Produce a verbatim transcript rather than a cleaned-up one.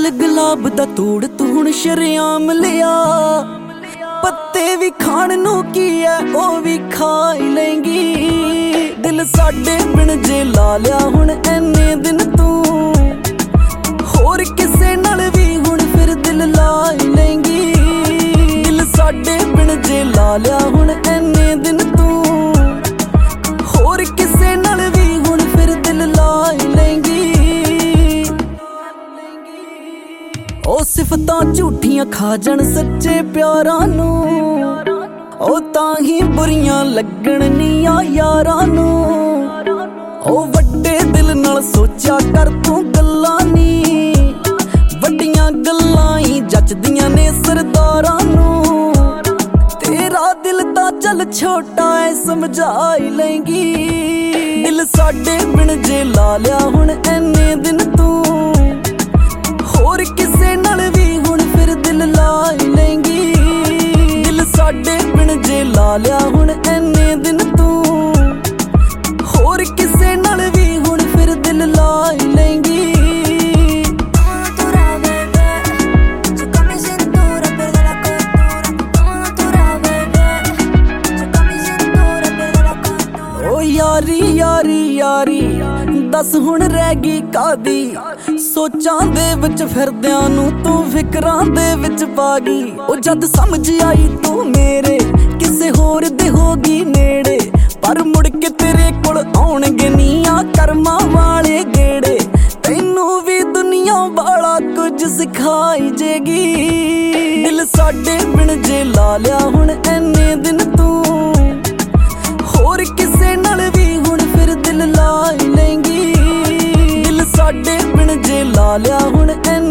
दिल गुलाब दा तोड़ तू हुण शरेआम लिया। पत्ते भी खाण नू की है ओ भी खा लेंगी। दिल साडे बिन जे ला लिया हुण एने दिन तू, होर किसे नाल भी हुण फिर दिल ला लेंगी। दिल साडे बिन जे ला लिया हुण एने दिन तू, होर किसे नाल भी हुण फिर दिल ला लेंगी। ओ सिफतां झूठियां खा जाण सच्चे प्यारां नू, ओ तां ही बुरियां लगण नीयां यारां नू। ओ वड्डे दिल नाल सोचा कर तू गल्लां नी, वड्डियां गल्लां ही जचदियां ने सरदारां नू। तेरा दिल तां चल छोटा है समझा लेंगी। दिल साडे बिन जे ला लिया हुण एने दिन तू, होर किसे नाल भी हुण फिर दिल ला लेंगी। दिल साडे बिन जे ला लिया हुण एने दिन तू, होर किसे नाल भी हुण फिर दिल ला लेंगी। ओ यारी यारी यारी दस हुण रह गई कादी, सोचां दे विच फिरदियां नू तू फिकरां दे विच पा गई। ओ जद समझ आई तू मेरे किसे होर दे होगी नेड़े, पर मुड़ के तेरे कोल आउणगे नीं करमां वाले गेड़े। तैनू भी दुनिया वाला कुछ सिखाई जेगी। दिल साडे बिन जे ला लिया हुण एने दिन तू, होर किसे नाल भी हुण फिर दिल ला लेंगी। दिल साडे बिन जे ला लिया हुण